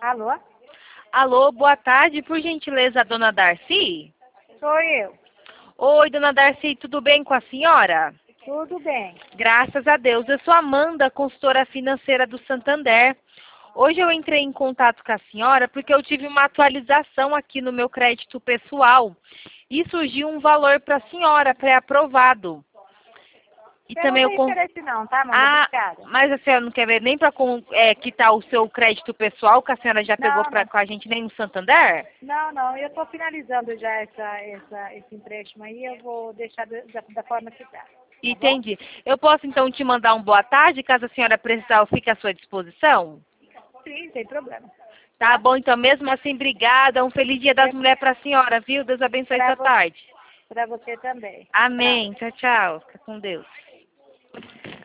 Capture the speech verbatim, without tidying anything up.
Alô? Alô, boa tarde, por gentileza, dona Darcy? Sou eu. Oi, dona Darcy, tudo bem com a senhora? Tudo bem. Graças a Deus. Eu sou Amanda, consultora financeira do Santander. Hoje eu entrei em contato com a senhora porque eu tive uma atualização aqui no meu crédito pessoal e surgiu um valor para a senhora pré-aprovado. E Eu também não eu tenho con- interesse não, tá, Amanda? Ah, Obrigada. mas a senhora não quer ver nem para é, quitar o seu crédito pessoal que a senhora já pegou Não, pra, não. com a gente nem no Santander? Não, não. Eu estou finalizando já essa, essa, esse empréstimo aí. Eu vou deixar da, da, da forma que está. Tá bom? Entendi. Eu posso então te mandar um boa tarde, caso a senhora precisar, eu fique à sua disposição? Sim, sem problema. Tá bom, então mesmo assim, obrigada. Um feliz Dia das Mulheres para a senhora, viu? Deus abençoe Para sua você, tarde. para você também. Tchau. Amém. Tchau, tchau. Fica com Deus.